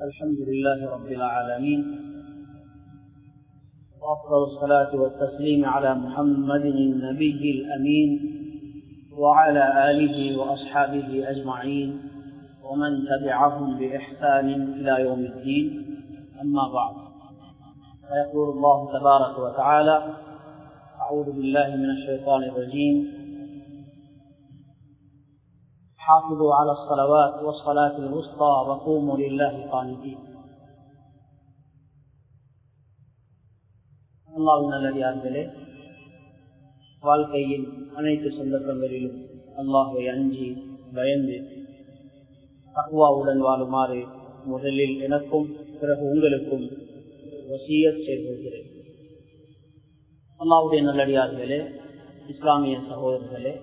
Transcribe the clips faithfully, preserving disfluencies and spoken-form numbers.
الحمد لله رب العالمين، وأفضل الصلاة والتسليم على محمد النبي الأمين وعلى آله وأصحابه أجمعين ومن تبعهم بإحسان إلى يوم الدين. أما بعد، فيقول الله تبارك وتعالى: أعوذ بالله من الشيطان الرجيم، حافظوا على الصلوات والصلاة الوسطى وقوموا لله قانتين. அல்லாஹ்வின் நல்லடியார்களே, வாழ்க்கையின் அனைத்து சந்தர்ப்பங்களிலும் அல்லாஹ்வை அஞ்சி பயந்து தக்வாவுடன் வாழுமாறு முதலில் எனக்கும் பிறகு உங்களுக்கும் வசியத் செய்கிறேன். அல்லாஹ்வுடைய நல்லடியார்களே, இஸ்லாமிய சகோதரர்களே,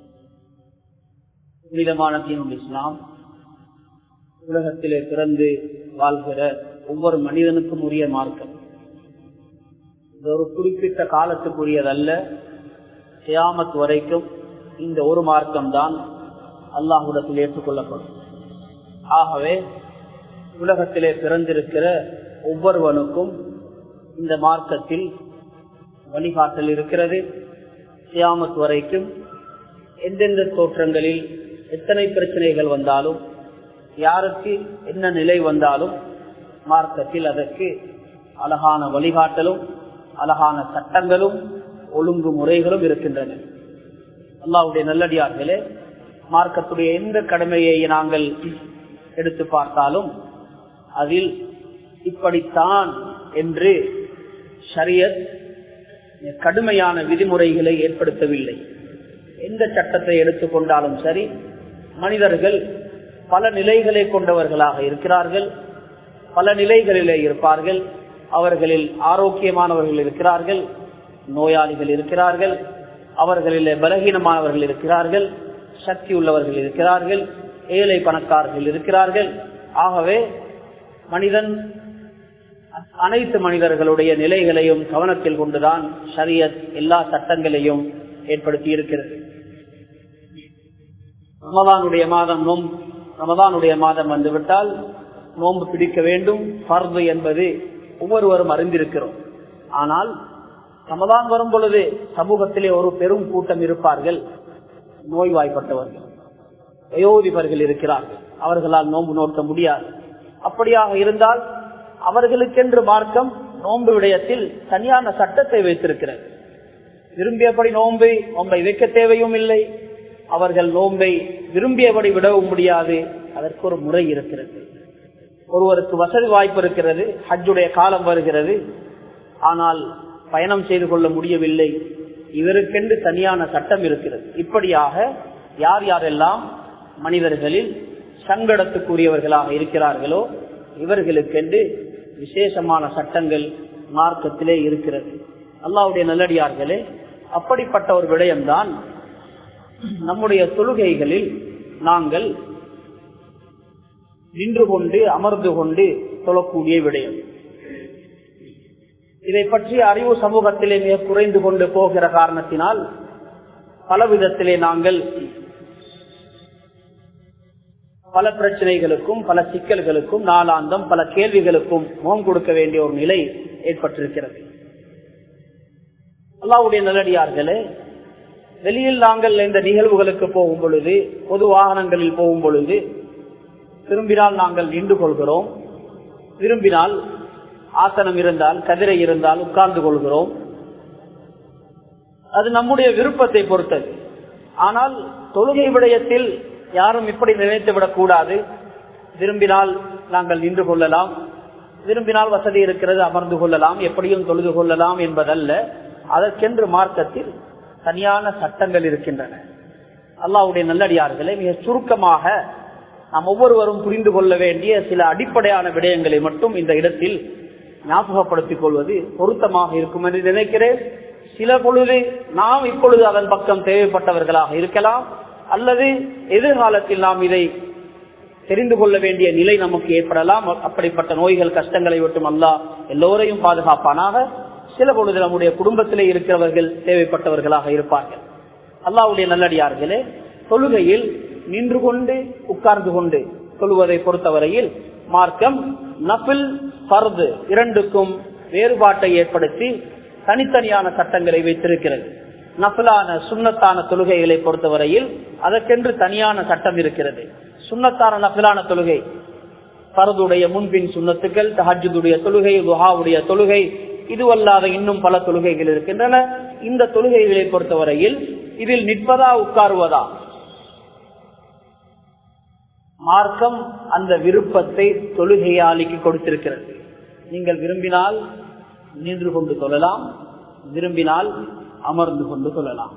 புனிதமான தீனுல் இஸ்லாம் உலகத்திலே பிறந்து வாழ்கிற ஒவ்வொரு மனிதனுக்கும் உரிய மார்க்கம். இது ஒரு குறிப்பிட்ட காலத்துக்குரியதல்ல. கியாமத் வரைக்கும் இந்த ஒரு மார்க்கம் தான் அல்லாஹ்விடத்தில் ஏற்றுக்கொள்ளப்படும். ஆகவே உலகத்திலே பிறந்திருக்கிற ஒவ்வொருவனுக்கும் இந்த மார்க்கத்தில் வழிகாட்டல் இருக்கிறது. கியாமத் வரைக்கும் எந்தெந்த தோற்றங்களில் எத்தனை பிரச்சனைகள் வந்தாலும், யாருக்கு என்ன நிலை வந்தாலும், மார்க்கத்தில் அதற்கு அழகான வழிகாட்டலும் அழகான சட்டங்களும் ஒழுங்குமுறைகளும் இருக்கின்றன. அல்லாஹ்வுடைய நல்லடியார்களே, மார்க்கத்துடைய எந்த கடமையை நாங்கள் எடுத்து பார்த்தாலும் அதில் இப்படித்தான் என்று ஷரியத் கடுமையான விதிமுறைகளை ஏற்படுத்தவில்லை. எந்த சட்டத்தை எடுத்துக்கொண்டாலும் சரி, மனிதர்கள் பல நிலைகளை கொண்டவர்களாக இருக்கிறார்கள். பல நிலைகளிலே இருப்பார்கள். அவர்களில் ஆரோக்கியமானவர்கள் இருக்கிறார்கள், நோயாளிகள் இருக்கிறார்கள், அவர்களிலே பலகீனமானவர்கள் இருக்கிறார்கள், சக்தி உள்ளவர்கள் இருக்கிறார்கள், ஏழை பணக்காரர்கள் இருக்கிறார்கள். ஆகவே மனிதன் அனைத்து மனிதர்களுடைய நிலைகளையும் கவனத்தில் கொண்டுதான் ஷரியத் எல்லா சட்டங்களையும் ஏற்படுத்தி இருக்கிறது. ரமதானுடைய மாதம் நோம்பு ரமதானுடைய மாதம் வந்துவிட்டால் நோன்பு பிடிக்க வேண்டும், ஃபர்து என்பது ஒவ்வொருவரும் அறிந்திருக்கிறோம். ஆனால் ரமதான் வரும் பொழுது சமூகத்திலே ஒரு பெரும் கூட்டம் இருப்பார்கள், நோய்வாய்ப்பட்டவர்கள், வயோதிபர்கள் இருக்கிறார்கள். அவர்களால் நோன்பு நோக்க முடியாது. அப்படியாக இருந்தால் அவர்களுக்கென்று மார்க்கம் நோன்பு விடயத்தில் தனியான சட்டத்தை வைத்திருக்கிறது. விரும்பியபடி நோன்பை நோன்பை வைக்க தேவையும் இல்லை. அவர்கள் நோன்பை விரும்பியபடி விடவும் முடியாது. அதற்கு ஒரு முறை இருக்கிறது. ஒருவருக்கு வசதி வாய்ப்பு இருக்கிறது, ஹஜ்ஜுடைய காலம் வருகிறது, ஆனால் பயணம் செய்து கொள்ள முடியவில்லை. இவருக்கென்று தனியான சட்டம் இருக்கிறது. இப்படியாக யார் யாரெல்லாம் மனிதர்களில் சங்கடத்துக்குரியவர்களாக இருக்கிறார்களோ இவர்களுக்கென்று விசேஷமான சட்டங்கள் மார்க்கத்திலே இருக்கிறது. அல்லாஹ்வுடைய நல்லடியார்களே, அப்படிப்பட்ட ஒரு விடயம்தான் நம்முடைய தொழுகைகளில் நாங்கள் நின்று கொண்டு அமர்ந்து கொண்டு தொழக்கூடிய விடயம். இதை பற்றி அறிவு சமூகத்திலே மிக குறைந்து கொண்டு போகிற காரணத்தினால் பல விதத்திலே நாங்கள் பல பிரச்சனைகளுக்கும் பல சிக்கல்களுக்கும் நாளாந்தம் பல கேள்விகளுக்கும் முகம் கொடுக்க வேண்டிய ஒரு நிலை ஏற்பட்டிருக்கிறது. அல்லாஹ்வுடைய நல்லடியார்களே, வெளியில் நாங்கள் இந்த நிகழ்வுகளுக்கு போகும் பொழுது, பொது வாகனங்களில் போகும் பொழுது விரும்பினால் நாங்கள் நின்று கொள்கிறோம், விரும்பினால் ஆசனம் இருந்தால் கதிரை இருந்தால் உட்கார்ந்து கொள்கிறோம். அது நம்முடைய விருப்பத்தை பொறுத்தது. ஆனால் தொழுகை விடயத்தில் யாரும் இப்படி நினைத்துவிடக் கூடாது. விரும்பினால் நாங்கள் நின்று கொள்ளலாம், விரும்பினால் வசதி இருக்கிறது அமர்ந்து கொள்ளலாம், எப்படியும் தொழுது கொள்ளலாம் என்பதல்ல. அதற்கென்று மார்க்கத்தில் தனியான சட்டங்கள் இருக்கின்றன. அல்லாஹ்வுடைய நல்லடியார்களை மிக சுருக்கமாக நாம் ஒவ்வொருவரும் புரிந்து கொள்ள வேண்டிய சில அடிப்படையான விடயங்களை மட்டும் இந்த இடத்தில் ஞாபகப்படுத்திக் கொள்வது பொருத்தமாக இருக்கும் என்று நினைக்கிறேன். சில பொழுது நாம் இப்பொழுது அதன் பக்கம் தேவைப்பட்டவர்களாக இருக்கலாம், அல்லது எதிர்காலத்தில் நாம் இதை தெரிந்து கொள்ள வேண்டிய நிலை நமக்கு ஏற்படலாம். அப்படிப்பட்ட நோய்கள் கஷ்டங்களை விட்டும் அல்லாஹ் எல்லோரையும் பாதுகாப்பானாக. சில பொழுது நம்முடைய குடும்பத்திலே இருக்கிறவர்கள் தேவைப்பட்டவர்களாக இருப்பார்கள். அல்லாஹ்வுடைய நல்லடியார்களே, தொழுகையில் நின்று கொண்டு உட்கார்ந்து கொண்டு சொல்லுவதை பொறுத்தவரையில் மார்க்கம் நஃபில் ஃபர்து இரண்டுக்கும் வேறுபாட்டை ஏற்படுத்தி தனித்தனியான சட்டங்களை வைத்திருக்கிறது. நஃபிலான சுன்னத்தான தொழுகைகளை பொறுத்தவரையில் அதற்கென்று தனியான சட்டம் இருக்கிறது. சுன்னத்தான நஃபிலான தொழுகை, ஃபர்துடைய முன்பின் சுன்னத்துக்கள், தஹஜ்ஜுடைய தொழுகை, துஹாவுடைய தொழுகை, இதுவல்லாத இன்னும் பல தொழுகைகள் இருக்கின்றன. இந்த தொழுகைகளை பொறுத்தவரையில் இதில் நிற்பதா உட்காருவதா, மார்க்கம் அந்த விருப்பத்தை தொழுகையாளிக்கு கொடுத்திருக்கிறது. நீங்கள் விரும்பினால் நின்று கொண்டு தொழலாம், விரும்பினால் அமர்ந்து கொண்டு தொழலாம்.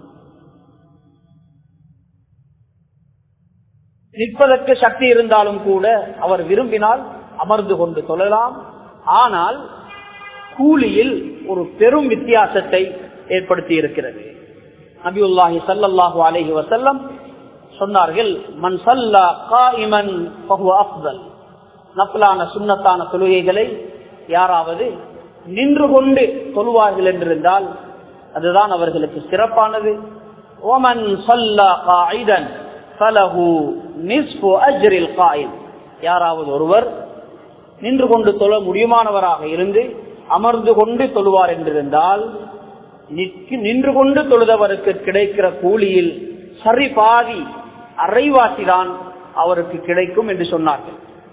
நிற்பதற்கு சக்தி இருந்தாலும் கூட அவர் விரும்பினால் அமர்ந்து கொண்டு தொழலாம். ஆனால் கூலியில் ஒரு பெரும் வித்தியாசத்தை ஏற்படுத்தி இருக்கிறது. நபியுல்லாஹி ஸல்லல்லாஹு அலைஹி வஸல்லம் சொன்னார்கள், மன் ஸல்லா காயிமன் ஃபஹுவ அஃதல். நஃபிலான சுன்னத்தான தொழுகைகளை யாராவது நின்று கொண்டு தொழுவார்கள் என்றிருந்தால் அதுதான் அவர்களுக்கு சிறப்பானது. வமன் ஸல்லா காயிதன் ஃபலஹு நிஸ்ஃபு அஜ்ரில் காயிம். யாராவது ஒருவர் நின்று கொண்டு தொழ முடியுமானவராக இருந்து அமர்ந்து கொண்டு தொழுவார் என்றிருந்தால் நின்று கொண்டு தொழுதவருக்கு கிடைக்கிற கூலியில் சரி பாதி அரைவாசிதான் அவருக்கு கிடைக்கும் என்று சொன்னார்கள்.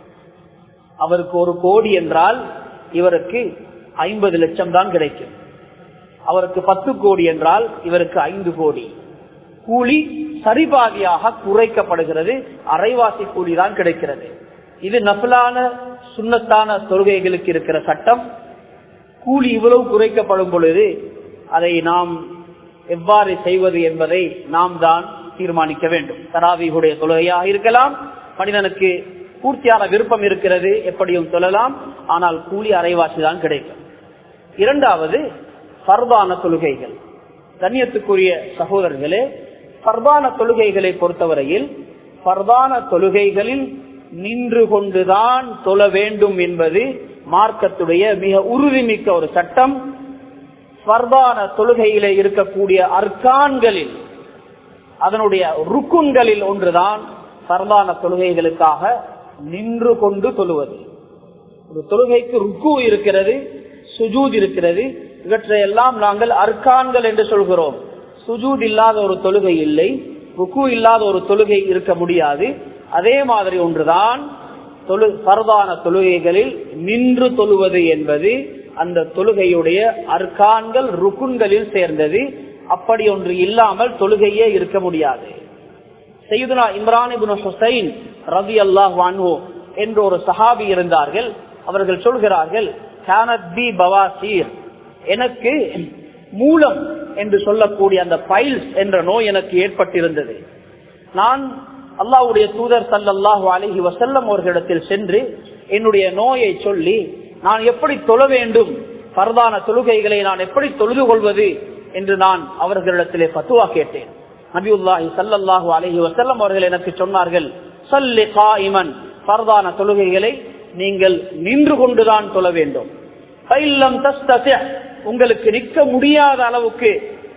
அவருக்கு ஒரு கோடி என்றால் இவருக்கு ஐம்பது லட்சம் தான் கிடைக்கும். அவருக்கு பத்து கோடி என்றால் இவருக்கு ஐந்து கோடி. கூலி சரிபாதியாக குறைக்கப்படுகிறது, அரைவாசி கூலி தான் கிடைக்கிறது. இது நஃபிலான சுன்னத்தான தொழுகைகளுக்கு இருக்கிற சட்டம். கூலி இவ்வளவு குறைக்கப்படும் பொழுது அதை நாம் எவ்வாறு செய்வது என்பதை நாம் தான் தீர்மானிக்க வேண்டும். தராவீஹுடைய தொழுகையாக இருக்கலாம், மனிதனுக்கு பூர்த்தியான விருப்பம் இருக்கிறது, எப்படியும் தொழலாம், ஆனால் கூலி அரைவாசி தான் கிடைக்கும். இரண்டாவது ஃபர்தான தொழுகைகள். கண்ணியத்துக்குரிய சகோதரர்களே, ஃபர்தான தொழுகைகளை பொறுத்தவரையில் ஃபர்தான தொழுகைகளில் நின்று கொண்டுதான் தொழ வேண்டும் என்பது மார்க்கத்துடைய மிக உறுதிமிக்க ஒரு சட்டம். ஃபர்தான தொழுகையிலே இருக்கக்கூடிய அர்கான்களில், அதனுடைய ருக்குன்களில் ஒன்றுதான் ஃபர்தான தொழுகைகளுக்காக நின்று கொண்டு தொழுவது. ஒரு தொழுகைக்கு ருக்கு இருக்கிறது, சுஜூத் இருக்கிறது. இவற்றையெல்லாம் நாங்கள் அர்கான்கள் என்று சொல்கிறோம். சுஜூத் இல்லாத ஒரு தொழுகை இல்லை, ருக்கு இல்லாத ஒரு தொழுகை இருக்க முடியாது. அதே மாதிரி ஒன்றுதான் தொழு ஃபர்தான தொழுகைகளில் நின்று தொழுவது என்பது அந்த தொழுகையுடைய அர்கான்கள் ருக்குன்களில் சேர்ந்தது. அப்படி ஒன்று இல்லாமல் தொழுகையே இருக்க முடியாது. சையதுனா இம்ரான் இப்னு ஹுசைன் ரலியல்லாஹு அன்ஹு என்ற ஒரு சஹாபி இருந்தார்கள். அவர்கள் சொல்கிறார்கள், கானத் பி பவாசீர், எனக்கு மூலம் என்று சொல்லக்கூடிய அந்த பைல்ஸ் என்ற நோய் எனக்கு ஏற்பட்டிருந்தது. நான் அல்லாஹ்வுடைய தூதர் ஸல்லல்லாஹு அலைஹி வஸல்லம் அவர்களிடத்தில் சென்று என்னுடைய நோயை சொல்லி நான் எப்படி தொழ வேண்டும், ஃபர்தான தொழுகைகளை நான் எப்படி தொழுது கொள்வது என்று நான் அவர்களிடத்திலே ஃபத்வா கேட்டேன். நபியுல்லாஹி ஸல்லல்லாஹு அலைஹி வஸல்லம் அவர்கள் எனக்கு சொன்னார்கள், ஸல்லி காயிமன், ஃபர்தான தொழுகைகளை நீங்கள் நின்று கொண்டுதான் தொழ வேண்டும். ஃபைல்லம் தஸ்ததி, உங்களுக்கு நிற்க முடியாத அளவுக்கு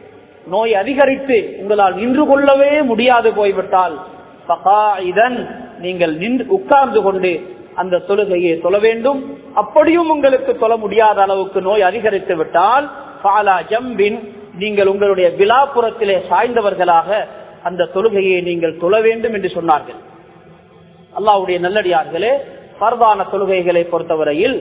நோய் அதிகரித்து உங்களால் நின்று கொள்ளவே முடியாது போய்விட்டால் ஃபகாயிதன், நீங்கள் நின்று உட்கார்ந்து கொண்டு அந்த தொழுகையை தொழ வேண்டும். அப்படியும் உங்களுக்கு தொழ முடியாத அளவுக்கு நோய் அதிகரித்து விட்டால் ஃபாலா ஜம்பின், நீங்கள் உங்களுடைய விலாப்புறத்திலே சாய்ந்தவர்களாக அந்த தொழுகையை நீங்கள் தொழ வேண்டும் என்று சொன்னார்கள். அல்லாஹ்வுடைய நல்லடியார்களே, ஃபர்தான தொழுகைகளை பொறுத்தவரையில்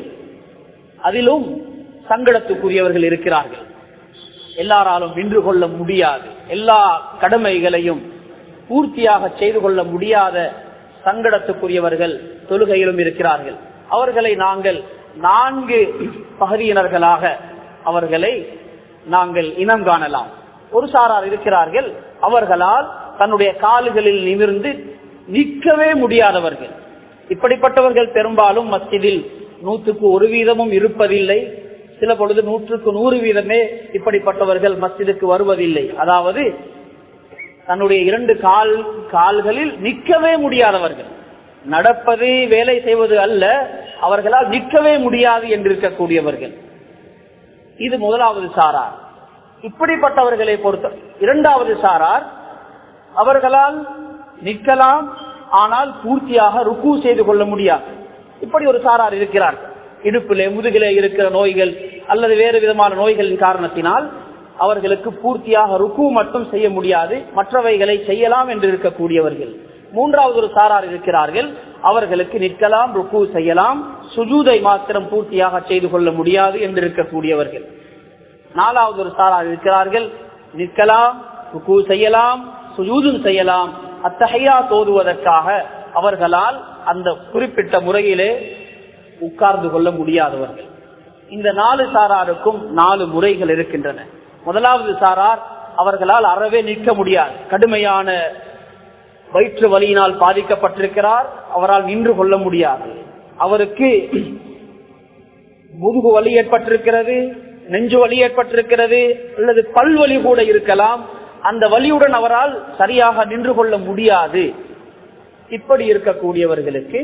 அதிலும் சங்கடத்துக்குரியவர்கள் இருக்கிறார்கள். எல்லாராலும் நின்று கொள்ள முடியாது, எல்லா கடமைகளையும் பூர்த்தியாக செய்து கொள்ள முடியாத சங்கடத்துக்குரியவர்கள் தொழுகையிலும் இருக்கிறார்கள். அவர்களை நாங்கள் நான்கு பகுதியினர்களாக அவர்களை நாங்கள் இனம் காணலாம். ஒரு சாரார் இருக்கிறார்கள், அவர்களால் தன்னுடைய கால்களில் நிமிர்ந்து நிற்கவே முடியாதவர்கள். இப்படிப்பட்டவர்கள் பெரும்பாலும் மஸ்ஜிதில் நூற்றுக்கு ஒரு வீதமும் இருப்பதில்லை. சில பொழுது நூற்றுக்கு நூறு வீதமே இப்படிப்பட்டவர்கள் மஸ்ஜிதுக்கு வருவதில்லை. அதாவது தன்னுடைய இரண்டு கால் கால்களில் நிற்கவே முடியாதவர்கள், நடப்பது வேலை செய்வது அல்ல, அவர்களால் நிற்கவே முடியாது என்று இருக்கக்கூடியவர்கள். இது முதலாவது சாரார். இப்படிப்பட்டவர்களை பொறுத்த இரண்டாவது சாரார், அவர்களால் நிற்கலாம், ஆனால் பூர்த்தியாக ருக்கு செய்து கொள்ள முடியாது. இப்படி ஒரு சாரார் இருக்கிறார்கள். இடுப்பிலே முதுகிலே இருக்கிற நோய்கள் அல்லது வேறு விதமான நோய்களின் காரணத்தினால் அவர்களுக்கு பூர்த்தியாக ருக்கு மட்டும் செய்ய முடியாது, மற்றவைகளை செய்யலாம் என்று இருக்கக்கூடியவர்கள். மூன்றாவது ஒரு சாரார் இருக்கிறார்கள், அவர்களுக்கு நிற்கலாம், ருக்கு செய்யலாம், சுஜூதை மாத்திரம் பூர்த்தியாக செய்து கொள்ள முடியாது என்று இருக்கக்கூடியவர்கள். நாலாவது ஒரு சாரார் இருக்கிறார்கள், நிற்கலாம், ருக்கு செய்யலாம், சுஜூதும் செய்யலாம், அத்தஹியா தோதுவதற்காக அவர்களால் அந்த குறிப்பிட்ட முறையிலே உட்கார்ந்து கொள்ள முடியாதவர்கள். இந்த நாலு சாராருக்கும் நாலு முறைகள் இருக்கின்றன. முதலாவது சாரார், அவர்களால் அறவே நிற்க முடியாது, கடுமையான வயிற்று வலியினால் பாதிக்கப்பட்டிருக்கிறார், அவரால் நின்று கொள்ள முடியாது, அவருக்கு முதுகு வலி ஏற்பட்டிருக்கிறது, நெஞ்சு வலி ஏற்பட்டிருக்கிறது, அல்லது பல்வலி கூட இருக்கலாம், அந்த வலியுடன் அவரால் சரியாக நின்று கொள்ள முடியாது. இப்படி இருக்கக்கூடியவர்களுக்கு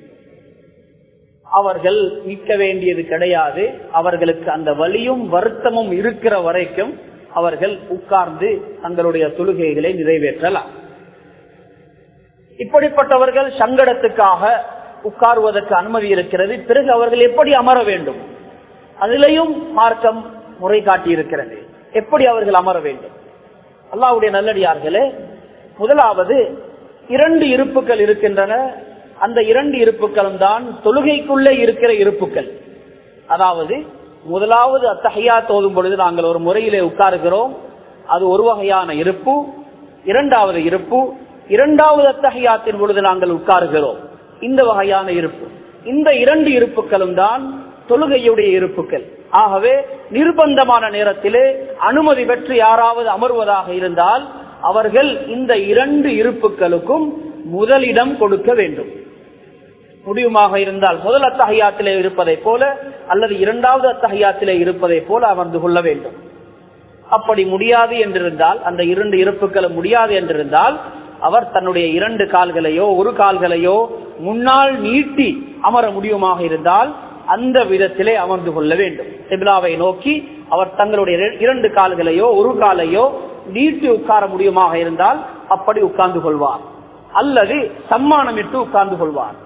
அவர்கள் நிற்க வேண்டியது கிடையாது. அவர்களுக்கு அந்த வலியும் வருத்தமும் இருக்கிற வரைக்கும் அவர்கள் உட்கார்ந்து தங்களுடைய தொழுகைகளை நிறைவேற்றலாம். இப்படிப்பட்டவர்கள் சங்கடத்துக்காக உட்காருவதற்கு அனுமதி இருக்கிறது. பிறகு அவர்கள் எப்படி அமர வேண்டும், அதிலையும் மார்க்கம் முறை காட்டி இருக்கிறது, எப்படி அவர்கள் அமர வேண்டும். அல்லாஹ்வுடைய நல்லடியார்களே, முதலாவது இரண்டு இருப்புகள் இருக்கின்றன. அந்த இரண்டு இருப்புகளும் தான் தொழுகைக்குள்ளே இருக்கிற இருப்புகள். அதாவது முதலாவது அத்தஹியாத் ஓதும் பொழுது நாங்கள் ஒரு முறையிலே உட்காருகிறோம், அது ஒரு வகையான இருப்பு. இரண்டாவது இருப்பு, இரண்டாவது அத்தஹியாத்தின் பொழுது நாங்கள் உட்காருகிறோம், இந்த வகையான இருப்பு. இந்த இரண்டு இருப்புகளும் தான் தொழுகையுடைய இருப்புகள். ஆகவே நிர்பந்தமான நேரத்திலே அனுமதி பெற்று யாராவது அமர்வதாக இருந்தால் அவர்கள் இந்த இரண்டு இருப்புகளுக்கும் முதலிடம் கொடுக்க வேண்டும். முடியுமாக இருந்தால் முதல் அத்தஹியாத்திலே இருப்பதை போல அல்லது இரண்டாவது அத்தஹியாத்திலே இருப்பதை போல அமர்ந்து கொள்ள வேண்டும். அப்படி முடியாது என்றிருந்தால், அந்த இரண்டு இருப்புகளும் முடியாது என்றிருந்தால், அவர் தன்னுடைய இரண்டு கால்களையோ ஒரு கால்களையோ முன்னால் நீட்டி அமர முடியுமாக இருந்தால் அந்த விதத்திலே அமர்ந்து கொள்ள வேண்டும். கிப்லாவை நோக்கி அவர் தங்களுடைய இரண்டு கால்களையோ ஒரு காலையோ நீட்டி உட்கார முடியுமாக இருந்தால் அப்படி உட்கார்ந்து கொள்வார், அல்லது சம்மானமிட்டு உட்கார்ந்து கொள்வார்.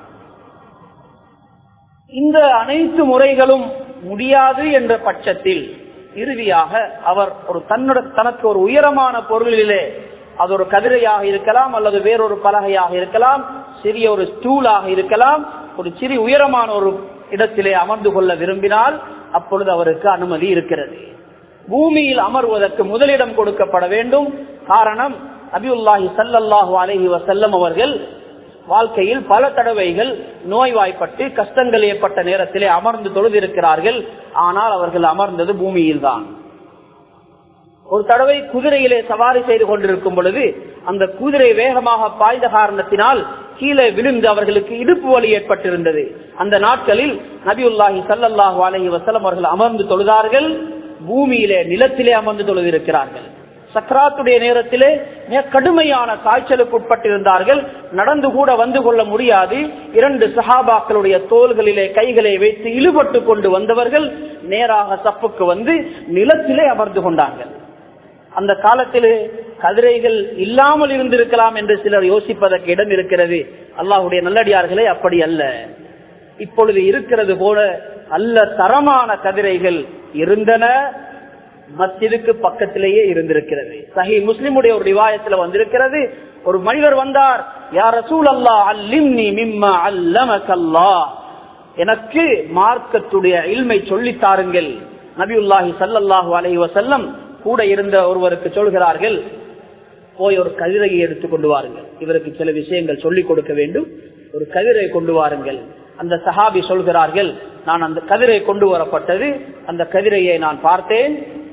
இந்த அனைத்து முறைகளும் முடியாது என்ற பட்சத்தில் இறுதியாக அவர் ஒரு தன்னுடைய தனக்கு ஒரு உயரமான பொருளிலே, அது ஒரு கதிரையாக இருக்கலாம் அல்லது வேறொரு பலகையாக இருக்கலாம், சிறிய ஒரு ஸ்டூலாக இருக்கலாம், ஒரு சிறிய உயரமான ஒரு இடத்திலே அமர்ந்து கொள்ள விரும்பினால் அப்பொழுது அவருக்கு அனுமதி இருக்கிறது. பூமியில் அமர்வதற்கு முதலிடம் கொடுக்கப்பட வேண்டும். காரணம், நபியுல்லாஹி ஸல்லல்லாஹு அலைஹி வஸல்லம் அவர்கள் வாழ்க்கையில் பல தடவைகள் நோய்வாய்ப்பட்டு கஷ்டங்கள் ஏற்பட்ட நேரத்திலே அமர்ந்து தொழுதிருக்கிறார்கள். ஆனால் அவர்கள் அமர்ந்தது பூமியில் தான். ஒரு தடவை குதிரையிலே சவாரி செய்து கொண்டிருக்கும் பொழுது அந்த குதிரை வேகமாக பாய்ந்த காரணத்தினால் கீழே விழுந்து அவர்களுக்கு இடுப்பு வலி ஏற்பட்டிருந்தது. அந்த நாட்களில் நபியுல்லாஹி ஸல்லல்லாஹு அலைஹி வஸல்லம் அவர்கள் அமர்ந்து தொழுதார்கள், பூமியிலே நிலத்திலே அமர்ந்து தொழுதிருக்கிறார்கள். சக்ராத்துடைய நேரத்திலே மிக கடுமையான காய்ச்சலுக்கு உட்பட்டிருந்தார்கள், நடந்து கூட வந்து கொள்ள முடியாது. இரண்டு சஹாபாக்களுடைய தோள்களிலே கைகளை வைத்து இழுபட்டு கொண்டு வந்தவர்கள் நேராக சப்புக்கு வந்து நிலத்திலே அமர்ந்து கொண்டார்கள். அந்த காலத்திலே கதிரைகள் இல்லாமல் இருந்திருக்கலாம் என்று சிலர் யோசிப்பதற்கு இடம் இருக்கிறது. அல்லாஹ்வுடைய நல்லடியார்களே, அப்படி அல்ல. இப்பொழுது இருக்கிறது போல அல்ல, தரமான கதிரைகள் இருந்தன, மஸ்ஜிதுக்கு பக்கத்திலேயே இருந்திருக்கிறது. சஹீஹ் முஸ்லிமுடைய ஒரு ரிவாயத்தில் வந்திருக்கிறது, ஒரு மனிதர் வந்தார், யா ரசூலல்லாஹ் அல்லிம்னி மிம்மா அல்லமக்கல்லாஹ், எனக்கு மார்க்கத்துடைய இல்மை சொல்லித் தாருங்கள். நபியுல்லாஹி ஸல்லல்லாஹு அலைஹி வஸல்லம் கூட இருந்த ஒருவருக்கு சொல்கிறார்கள், போய் ஒரு கதிரையை எடுத்துக் கொண்டு வாருங்கள், இவருக்கு சில விஷயங்கள் சொல்லிக் கொடுக்க வேண்டும், ஒரு கதிரை கொண்டு வாருங்கள். அந்த சஹாபி சொல்கிறார்கள், நான் அந்த கதிரை கொண்டு வரப்பட்டது, அந்த கதிரையை நான் பார்த்தேன்,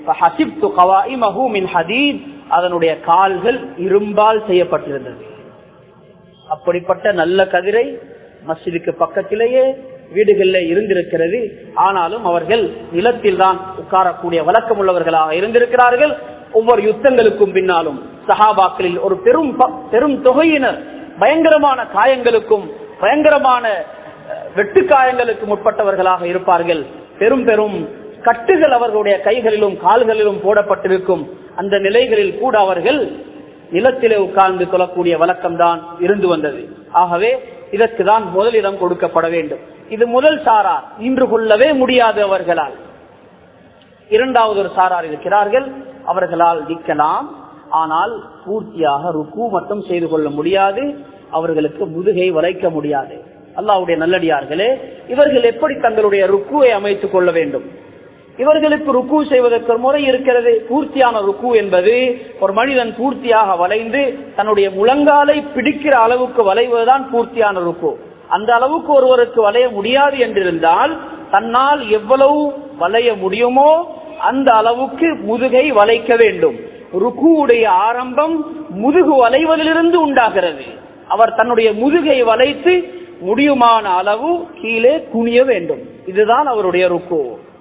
அதனுடைய கால்கள் இரும்பால் செய்யப்பட்டிருந்தது. அப்படிப்பட்ட நல்ல கதிரை மஸ்ஜிதுக்கு பக்கத்திலேயே வீடுகளிலே இருந்திருக்கிறது. ஆனாலும் அவர்கள் நிலத்தில் தான் உட்காரக்கூடிய வழக்கம் உள்ளவர்களாக இருந்திருக்கிறார்கள். ஒவ்வொரு யுத்தங்களுக்கும் பின்னாலும் சஹாபாக்களில் ஒரு பெரும் பெரும் தொகையினர் பயங்கரமான காயங்களுக்கும் பயங்கரமான வெட்டு காயங்களுக்கும் உட்பட்டவர்களாக இருப்பார்கள். பெரும் பெரும் கட்டுகள் அவர்களுடைய கைகளிலும் கால்களிலும் போடப்பட்டிருக்கும். அந்த நிலைகளில் கூட அவர்கள் நிலத்திலே உட்கார்ந்து கொள்ளக்கூடிய வழக்கம் தான் இருந்து வந்தது. ஆகவே இதற்கு தான் முதலிடம் கொடுக்கப்பட வேண்டும். இது முதல் சாரார், நின்று கொள்ளவே முடியாது அவர்களால். இரண்டாவது ஒரு சாரார் இருக்கிறார்கள், அவர்களால் நிற்கலாம், ஆனால் பூர்த்தியாக ருக்கு மட்டும் செய்து கொள்ள முடியாது, அவர்களுக்கு முதுகை வளைக்க முடியாது. அல்லாஹ்வுடைய நல்லடியார்களே, இவர்கள் எப்படி தங்களுடைய ருக்குவை அமைத்துக் கொள்ள வேண்டும்? இவர்களுக்கு ருக்கு செய்வதற்கு ஒரு முறை இருக்கிறது. பூர்த்தியான ருக்கு என்பது ஒரு மனிதன் பூர்த்தியாக வளைந்து தன்னுடைய முழங்காலை பிடிக்கிற அளவுக்கு வளைவதுதான் பூர்த்தியான ருக்கு. அந்த அளவுக்கு ஒருவருக்கு வளைய முடியாது என்றிருந்தால் தன்னால் எவ்வளவு வளைய முடியுமோ அந்த அளவுக்கு முதுகை வளைக்க வேண்டும். ருக்குவுடைய ஆரம்பம் முதுகு வளைவதிலிருந்து உண்டாகிறது. அவர் தன்னுடைய முதுகை வளைத்து முடியுமான அளவு கீழே குனிய வேண்டும். இதுதான் அவருடைய ருக்கு.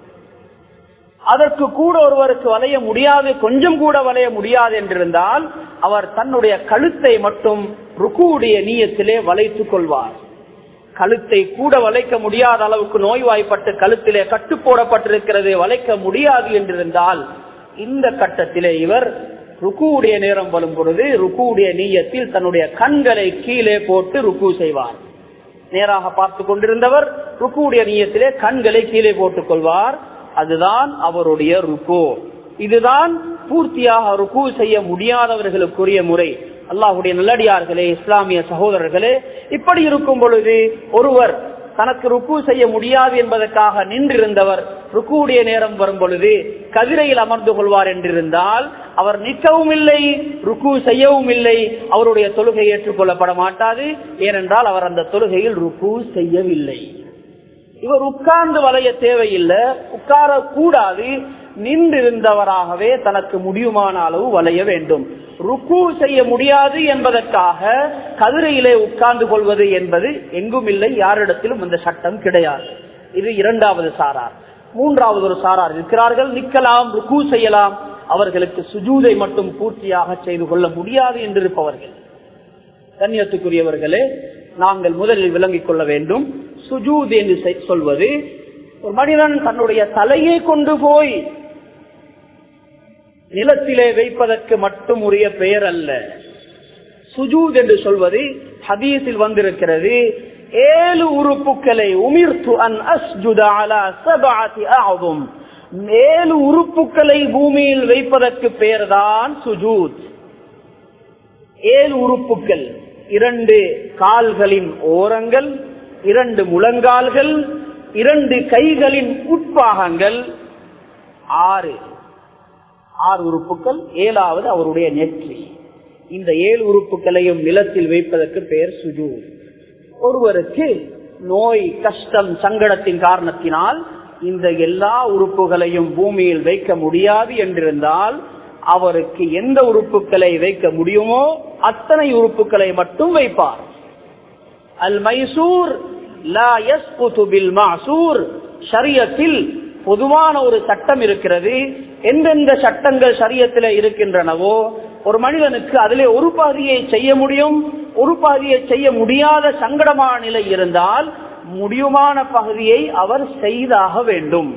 அதற்கு கூட ஒருவருக்கு வளைய முடியாது, கொஞ்சம் கூட வளைய முடியாது என்றிருந்தால் அவர் தன்னுடைய கழுத்தை மட்டும் ருக்குவுடைய நியத்திலே வளைத்துக் கொள்வார். கழுத்தை கூட வளைக்க முடியாத அளவுக்கு நோய்வாய்ப்பட்டு கழுத்திலே கட்டு போடப்பட்டிருக்கிறது, வளைக்க முடியாது என்றிருந்தால் இந்த கட்டத்திலே இவர் ருக்குவுடைய நேரம் வரும் பொழுது ருக்குவுடைய நியத்தில் தன்னுடைய கண்களை கீழே போட்டு ருக்கு செய்வார். நேராக பார்த்து கொண்டிருந்தவர் ருக்குவுடைய நியத்திலே கண்களை கீழே போட்டுக் கொள்வார். அதுதான் அவருடைய ருக்கு. இதுதான் பூர்த்தியாக ருக்கு செய்ய முடியாதவர்களுக்குரிய முறை. அல்லாஹ்வுடைய நல்லடியார்களே, இஸ்லாமிய சகோதரர்களே, இப்படி இருக்கும் பொழுது ஒருவர் தனக்கு ருக்கு செய்ய முடியாது என்பதற்காக நின்றிருந்தவர் ருக்குவுடைய நேரம் வரும் பொழுது கதிரையில் அமர்ந்து கொள்வார் என்றிருந்தால் அவர் நிற்கவும் இல்லை, ருக்கு செய்யவும் இல்லை, அவருடைய தொழுகை ஏற்றுக்கொள்ளப்பட மாட்டாது. ஏனென்றால் அவர் அந்த தொழுகையில் ருக்கு செய்யவில்லை. இவர் உட்கார்ந்து வளைய தேவையில்லை, உட்கார கூடாது, நின்றிருந்தவராகவே தனக்கு முடியுமான அளவு வளைய வேண்டும். ருக்கு செய்ய முடியாது என்பதற்காக கதிரையிலே உட்கார்ந்து கொள்வது என்பது எங்கும் இல்லை, யாரிடத்திலும் அந்த சட்டம் கிடையாது. இது இரண்டாவது சாரார். மூன்றாவது ஒரு சாரார் இருக்கிறார்கள், நிற்கலாம், ருக்கு செய்யலாம், அவர்களுக்கு சுஜூதை மட்டும் பூர்த்தியாக செய்து கொள்ள முடியாது என்றிருப்பவர்கள். கண்ணியத்துக்குரியவர்களே, நாங்கள் முதலில் விளங்கிக் கொள்ள வேண்டும், சுஜூத் என்று சொல்வது ஒரு மனிதன் தன்னுடைய தலையை கொண்டு போய் நிலத்திலே வைப்பதற்கு மட்டும் உரிய பெயர் அல்ல. சுஜூத் என்று சொல்வது ஹதீஸில் வந்திருக்கிறது, ஏழு உறுப்புக்களை உமிர்து அன் அஸ்ஜுத அலா சபஅதி அஅதும், ஏழு உறுப்புக்களை பூமியில் வைப்பதற்கு பெயர்தான் சுஜூத். ஏழு உறுப்புக்கள், இரண்டு கால்களின் ஓரங்கள், இரண்டு முழங்கால்கள், இரண்டு கைகளின் உட்பாகங்கள், ஆறு ஆறு உறுப்புகள், ஏழாவது அவருடைய நெற்றி. இந்த ஏழு உறுப்புகளையும் நிலத்தில் வைப்பதற்கு பெயர் சுஜூத். ஒருவருக்கு நோய், கஷ்டம், சங்கடத்தின் காரணத்தினால் இந்த எல்லா உறுப்புகளையும் பூமியில் வைக்க முடியாது என்றிருந்தால் அவருக்கு எந்த உறுப்புகளை வைக்க முடியுமோ அத்தனை உறுப்புகளை மட்டும் வைப்பார். அல் மைசூர் லா யஸ்குது பில் மஅசூர். ஷரியத்தில் பொதுவான ஒரு சட்டம் இருக்கிறது. எந்தெந்த சட்டங்கள் ஷரியத்திலே இருக்கின்றனவோ ஒரு மனிதனுக்கு அதிலே ஒரு பாதியை செய்ய முடியும், ஒரு பாதியை செய்ய முடியாத சங்கடமான நிலை இருந்தால் முடியுமான பகுதியை அவர் செய்தாக வேண்டும்.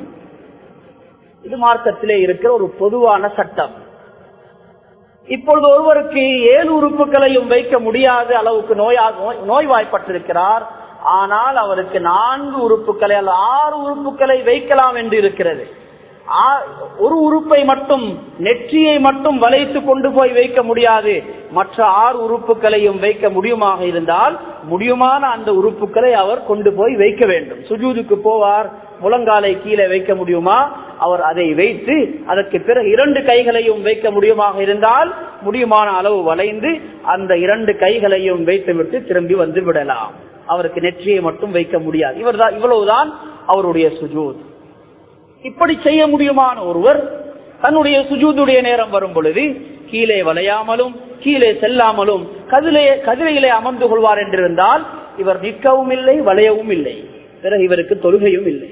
இது மார்க்கத்திலே இருக்கிற ஒரு பொதுவான சட்டம். இப்பொழுது ஒருவருக்கு ஏழு உறுப்புகளையும் வைக்க முடியாத அளவுக்கு நோயாக நோய்வாய்ப்பட்டிருக்கிறார். ஆனால் அவருக்கு நான்கு உறுப்புகளை அல்ல ஆறு உறுப்புகளை வைக்கலாம் என்று இருக்கிறது. ஒரு உறுப்பை மட்டும், நெற்றியை மட்டும் வளைத்து கொண்டு போய் வைக்க முடியாது, மற்ற ஆறு உறுப்புகளையும் வைக்க முடியுமாக இருந்தால் முடியுமான அந்த உறுப்புகளை அவர் கொண்டு போய் வைக்க வேண்டும். சுஜூதுக்கு போவார், முழங்காலை கீழே வைக்க முடியுமா, அவர் அதை வைத்து அதற்கு பிறகு இரண்டு கைகளையும் வைக்க முடியுமாக இருந்தால் முடியுமான அளவு வளைந்து அந்த இரண்டு கைகளையும் வைத்துவிட்டு திரும்பி வந்து விடலாம். அவருக்கு நெற்றியை மட்டும் வைக்க முடியாது. இவர்தான், இவ்வளவுதான் அவருடைய சுஜூத். இப்படி செய்ய முடியுமான ஒருவர் தன்னுடைய சுஜூதுடைய நேரம் வரும் பொழுது கீழே வளையாமலும் கீழே செல்லாமலும் கதிலே கதிரையிலே அமர்ந்து கொள்வார் என்றிருந்தால் இவர் நிற்கவும் இல்லை, வளையவும் இல்லை, பிறகு இவருக்கு தொழுகையும் இல்லை.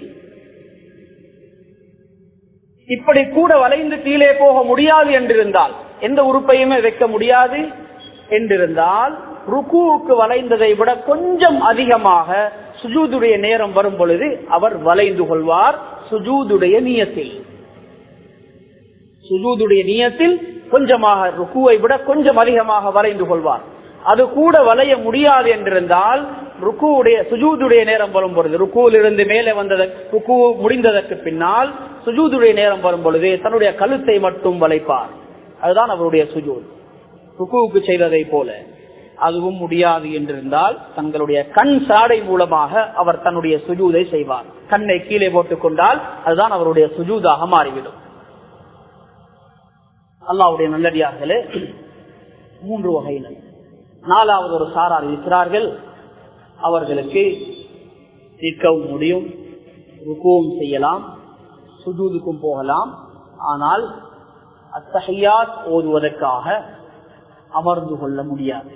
இப்படி கூட வளைந்து கீழே போக முடியாது என்றிருந்தால், எந்த உறுப்பையுமே வைக்க முடியாது என்றிருந்தால் ருக்குவுக்கு வளைந்ததை விட கொஞ்சம் அதிகமாக சுஜூதுடைய நேரம் வரும் பொழுது அவர் வளைந்து கொள்வார். சுஜூதுடைய நியத்தில், சுஜூதுடைய நியத்தில் கொஞ்சமாக, ருக்குவை விட கொஞ்சம் அதிகமாக வளைந்து கொள்வார். அது கூட வளைய முடியாது என்றிருந்தால் ருக்குவுடைய சுஜூதுடைய நேரம் வரும் பொழுது, ருக்குவில் இருந்து மேலே வந்தது, ருக்கு முடிந்ததற்கு பின்னால் சுஜூதுடைய நேரம் வரும் பொழுது தன்னுடைய கழுத்தை மட்டும் வளைப்பார். அதுதான் அவருடைய சுஜூத். ருக்குவுக்கு செய்ததை போல அதுவும் முடியாது என்றிருந்தால் தங்களுடைய கண் சாடை மூலமாக அவர் தன்னுடைய சுஜூதை செய்வார். கண்ணை கீழே போட்டுக் கொண்டால் அதுதான் அவருடைய சுஜூதாக மாறிவிடும். அல்லாஹ்வுடைய நல்லடியார்களே, மூன்று வகையினர். நாலாவது ஒரு சாரார் இருக்கிறார்கள். அவர்களுக்கு நிற்கவும் முடியும், ருக்குவும் செய்யலாம், சுஜூதுக்கும் போகலாம். ஆனால் அத்தஹியாத் ஓதுவதற்காக அமர்ந்து கொள்ள முடியாது.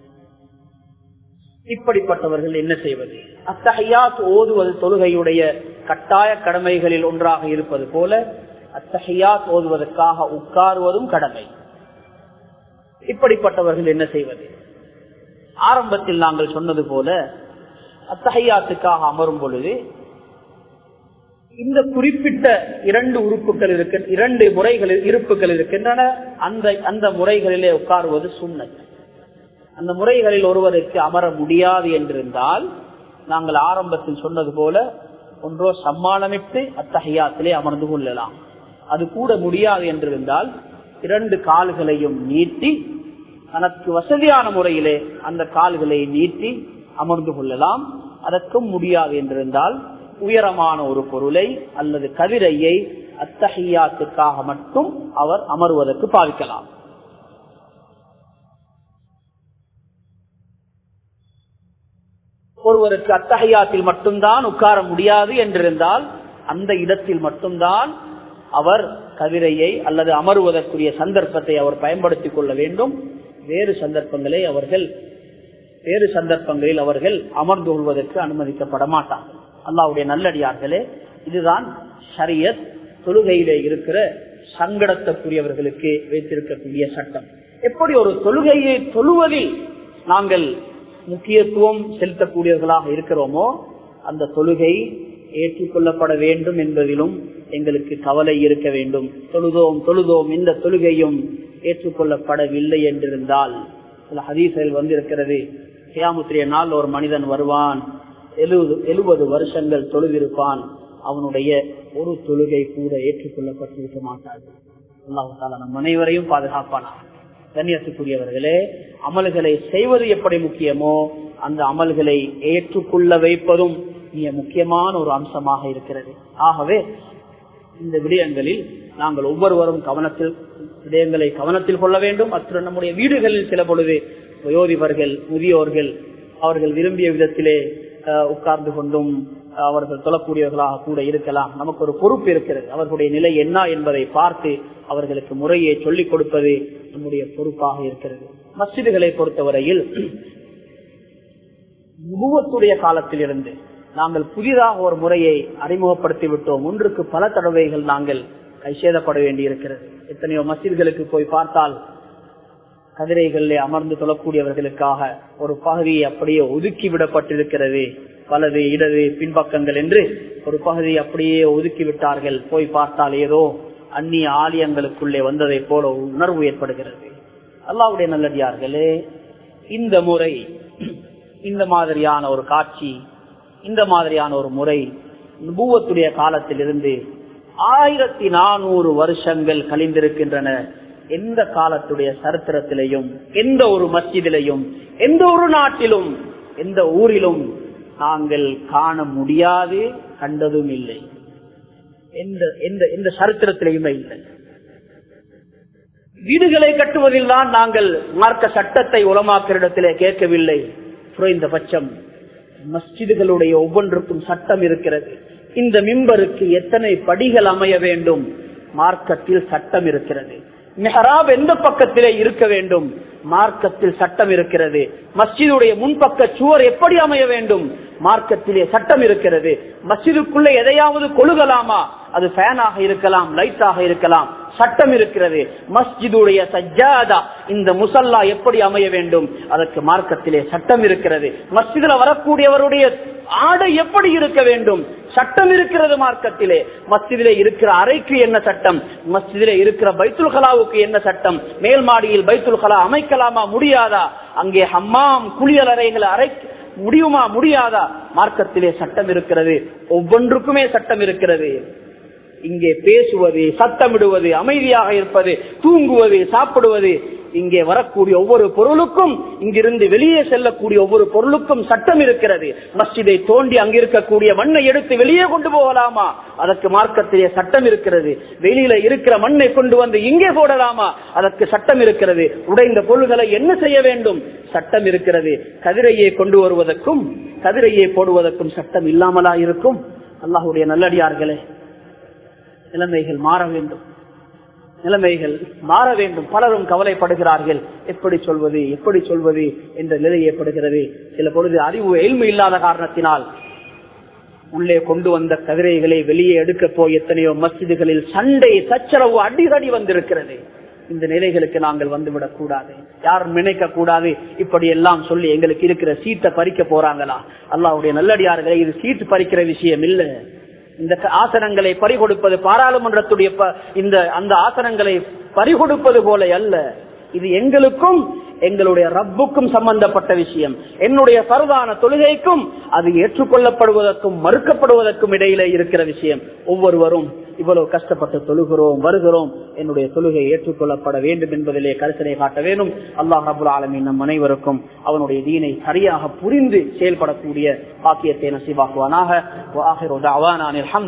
இப்படிப்பட்டவர்கள் என்ன செய்வது? அத்தஹியாத் ஓதுவது தொழுகையுடைய கட்டாய கடமைகளில் ஒன்றாக இருப்பது போல அத்தஹியாத் ஓதுவதற்காக உட்காருவதும் கடமை. இப்படிப்பட்டவர்கள் என்ன செய்வது? ஆரம்பத்தில் நாங்கள் சொன்னது போல அத்தஹியாத்துக்காக அமரும் பொழுது இந்த குறிப்பிட்ட இரண்டு உறுப்புகள் இருக்க இரண்டு முறைகள் இருப்புகள் இருக்கின்றன. அந்த அந்த முறைகளிலே உட்காருவது சுன்னத். அந்த முறைகளில் ஒருவருக்கு அமர முடியாது என்றிருந்தால் நாங்கள் ஆரம்பத்தில் சொன்னது போல ஒன்றோ சம்மானமிட்டு அத்தஹியாத்திலே அமர்ந்து கொள்ளலாம். அது கூட முடியாது என்றிருந்தால் இரண்டு கால்களையும் நீட்டி தனக்கு வசதியான முறையிலே அந்த கால்களை நீட்டி அமர்ந்து கொள்ளலாம். அதற்கும் முடியாது என்றிருந்தால் உயரமான ஒரு பொருளை அல்லது கதிரையை அத்தஹியாத்துக்காக மட்டும் அவர் அமர்வதற்கு பாவிக்கலாம். ஒருவருக்கு அத்தஹியாத்தில் மட்டும்தான் உட்கார முடியாது என்றிருந்தால் அந்த இடத்தில் மட்டும்தான் அவர் கதிரையை அல்லது அமருவதற்குரிய சந்தர்ப்பத்தை அவர் பயன்படுத்திக் கொள்ள வேண்டும். வேறு சந்தர்ப்பங்களை அவர்கள் வேறு சந்தர்ப்பங்களில் அவர்கள் அமர்ந்து கொள்வதற்கு அனுமதிக்கப்பட மாட்டார்கள். அல்லாஹ்வுடைய நல்லடியார்களே, இதுதான் ஷரியத் தொழுகையிலே இருக்கிற சங்கடத்தக்கூடியவர்களுக்கு வைத்திருக்கக்கூடிய சட்டம். எப்படி ஒரு தொழுகையை தொழுவதில் நாங்கள் முக்கியத்துவம் செலுத்தக்கூடியவர்களாக இருக்கிறோமோ அந்த தொழுகை ஏற்றுக்கொள்ளப்பட வேண்டும் என்பதிலும் எங்களுக்கு கவலை இருக்க வேண்டும். தொழுதோம் தொழுதோம் இந்த தொழுகையும் ஏற்றுக்கொள்ளப்படவில்லை என்றிருந்தால் சில ஹதீஸ்கள் வந்திருக்கிறது. கியாமத்துடைய நாள் ஒரு மனிதன் வருவான், எழுபது எழுபது வருஷங்கள் தொழுதிருப்பான், அவனுடைய ஒரு தொழுகை கூட ஏற்றுக்கொள்ளப்பட்டிருக்க மாட்டார்கள். அல்லாஹ் தஆலா நம் அனைவரையும் பாதுகாப்பானா. கண்ணியத்துக்குரியவர்களே, அமல்களை செய்வது எப்படி முக்கியமோ அந்த அமல்களை ஏற்றுக்கொள்ள வைப்பதும் மிக முக்கியமான ஒரு அம்சமாக இருக்கிறது. ஆகவே இந்த விடயங்களில் நாங்கள் ஒவ்வொருவரும் கவனத்தில் விடயங்களை கவனத்தில் கொள்ள வேண்டும். அத்துடன் நம்முடைய வீடுகளில் சில பொழுது வயோதிபர்கள், முதியோர்கள் அவர்கள் விரும்பிய விதத்திலே உட்கார்ந்து கொண்டும் அவர்கள் தொழக்கூடியவர்களாக கூட இருக்கலாம். நமக்கு ஒரு பொறுப்பு இருக்கிறது. அவர்களுடைய நிலை என்ன என்பதை பார்த்து அவர்களுக்கு முறையை சொல்லிக் கொடுப்பது நம்முடைய பொறுப்பாக இருக்கிறது. மஸ்ஜிதுகளை பொறுத்தவரையில் நுபுவத்துடைய காலத்தில் இருந்து நாங்கள் புதிதாக ஒரு முறையை அறிமுகப்படுத்தி விட்டோம். ஒன்றுக்கு பல தடவைகள் நாங்கள் கைசேதப்பட வேண்டி இருக்கிறது. எத்தனையோ மஸ்ஜிதுகளுக்கு போய் பார்த்தால் கதிரைகளிலே அமர்ந்து தொழக்கூடியவர்களுக்காக ஒரு பகுதியை அப்படியே ஒதுக்கி விடப்பட்டிருக்கிறது. வலது இடது பின்பக்கங்கள் என்று ஒரு பகுதியை அப்படியே ஒதுக்கி விட்டார்கள். போய் பார்த்தால் ஏதோ அந்நிய ஆலயங்களுக்குள்ளே வந்ததை போல உணர்வு ஏற்படுகிறது. அல்லாஹ்வுடைய நல்லடியார்களே, இந்த முறை, இந்த மாதிரியான ஒரு காட்சி, இந்த மாதிரியான ஒரு முறை நுபுவத்துடைய காலத்தில் இருந்து ஆயிரத்தி நானூறு வருஷங்கள் கழிந்திருக்கின்றன. எந்த காலத்துடைய சரித்திரத்திலையும், எந்த ஒரு மஸ்ஜிதிலையும், எந்த ஒரு நாட்டிலும், எந்த ஊரிலும் நாங்கள் காண முடியாது, கண்டதும் இல்லை. எந்த சரித்திரத்திலையுமே இல்லை. வீடுகளை கட்டுவதில் தான் நாங்கள் மார்க்க சட்டத்தை உலமாக்கிடத்திலே கேட்கவில்லை. குறைந்தபட்சம் மஸ்ஜிதுகளுடைய ஒவ்வொன்றுக்கும் சட்டம் இருக்கிறது. இந்த மிம்பருக்கு எத்தனை படிகள் அமைய வேண்டும், மார்க்கத்தில் சட்டம் இருக்கிறது. மெஹராப் எந்த பக்கத்திலே இருக்க வேண்டும், மார்க்கத்தில் சட்டம் இருக்கிறது. மஸ்ஜிதுடைய முன்பக்க சுவர் எப்படி அமைய வேண்டும், மார்க்கத்திலே சட்டம் இருக்கிறது. மஸ்ஜிதுக்குள்ளே எதையாவது கொழுகலாமா, அது ஃபேனாக இருக்கலாம், லைட்டாக இருக்கலாம், சட்டம் இருக்கிறது. மஸ்ஜிதுடைய சஜ்ஜாதா, இந்த முசல்லா எப்படி அமைய வேண்டும், அதற்கு மார்க்கத்திலே சட்டம் இருக்கிறது. மஸ்ஜிதுல வரக்கூடியவருடைய ஆடை எப்படி இருக்க வேண்டும், சட்டம் இருக்கிறது மார்க்கத்திலே. மஸ்ஜிதிலே இருக்கிற அறைக்கு என்ன சட்டம், மஸ்ஜிதிலே இருக்கிற பைத்துல் கலாவுக்கு என்ன சட்டம், மேல் மாடியில் பைத்துல் கலா அமைக்கலாமா முடியாதா, அங்கே ஹம்மாம் குளியல் அறைகளை அறை முடியுமா முடியாதா? மார்க்கத்திலே சட்டம் இருக்கிறது, ஒவ்வொன்றுக்குமே சட்டம் இருக்கிறது. இங்கே பேசுவது, சத்தமிடுவது, அமைதியாக இருப்பது, தூங்குவது, சாப்பிடுவது, இங்கே வரக்கூடிய ஒவ்வொரு பொருளுக்கும், இங்கிருந்து வெளியே செல்லக்கூடிய ஒவ்வொரு பொருளுக்கும் சட்டம் இருக்கிறது. மஸ்ஜிதை தோண்டி அங்கிருக்கக்கூடிய மண்ணை எடுத்து வெளியே கொண்டு போகலாமா? அதற்கு மார்க்கத்திலே சட்டம் இருக்கிறது. வெளியில இருக்கிற மண்ணை கொண்டு வந்து இங்கே போடலாமா? அதற்கு சட்டம் இருக்கிறது. உடைந்த பொருள்களை என்ன செய்ய வேண்டும்? சட்டம் இருக்கிறது. கதிரையை கொண்டு வருவதற்கும் கதிரையை போடுவதற்கும் சட்டம் இல்லாமலா இருக்கும்? அல்லாஹ்வுடைய நல்லடியார்களே, நிலைமைகள் மாற வேண்டும், நிலைமைகள் மாற வேண்டும். பலரும் கவலைப்படுகிறார்கள், எப்படி சொல்வது எப்படி சொல்வது என்ற நிலை ஏற்படுகிறது. சில பொழுது அறிவு எல்மு இல்லாத காரணத்தினால் உள்ளே கொண்டு வந்த கதிரைகளை வெளியே எடுக்க போய் எத்தனையோ மஸ்ஜிதுகளில் சண்டை, சச்சரவு, அடிக்கடி வந்திருக்கிறது. இந்த நிலைகளுக்கு நாங்கள் வந்துவிடக் கூடாது. யாரும் நினைக்க கூடாது இப்படி எல்லாம் சொல்லி எங்களுக்கு இருக்கிற சீட்டை பறிக்க போறாங்களா? அல்லாஹ்வுடைய நல்லடியார்களே, இது சீட்டு பறிக்கிற விஷயம் இல்லை. இந்த ஆசனங்களை பறிகொடுப்பது பாராளுமன்றத்துடைய இந்த அந்த ஆசனங்களை பறிகொடுப்பது போல அல்ல. இது எங்களுக்கும் எங்களுடைய ரப்புக்கும் சம்பந்தப்பட்ட விஷயம். என்னுடைய பரதான தொழுகைக்கும் அது ஏற்றுக்கொள்ளப்படுவதற்கும் மறுக்கப்படுவதற்கும் இடையிலே இருக்கிற விஷயம். ஒவ்வொருவரும் இவ்வளவு கஷ்டப்பட்டு தொழுகிறோம், வருகிறோம், என்னுடைய தொழுகை ஏற்றுக்கொள்ளப்பட வேண்டும் என்பதிலே கருத்தனை காட்ட வேண்டும். அல்லாஹ் ரப்புல் ஆலமீன் நம் அனைவருக்கும் அவனுடைய தீனை சரியாக புரிந்து செயல்படக்கூடிய பாக்கியத்தை நசீபாக்குவானாக.